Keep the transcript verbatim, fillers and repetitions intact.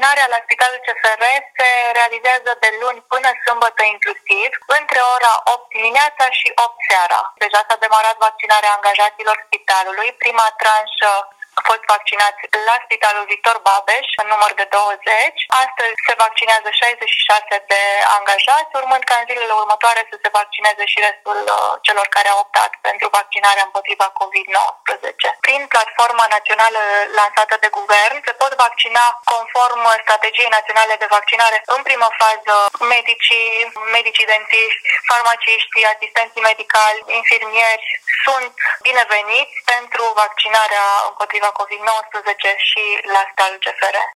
Vaccinarea la Spitalul C F R se realizează de luni până sâmbătă inclusiv, între ora opt dimineața și opt seara. Deja s-a demarat vaccinarea angajaților spitalului. Prima tranșă a fost vaccinați la Spitalul Victor Babeș, în număr de douăzeci. Astăzi se vaccinează șaizeci și șase de angajați, urmând ca în zilele următoare să se vaccineze și restul uh, celor care au optat pentru vaccinarea împotriva covid nouăsprezece. Prin platforma națională lansată de guvern se pot vaccina conform strategiei naționale de vaccinare în primă fază medicii, medicii dentiști, farmaciștii, asistenții medicali, infirmieri sunt bineveniți pentru vaccinarea împotriva covid nouăsprezece și la Spitalul C F R.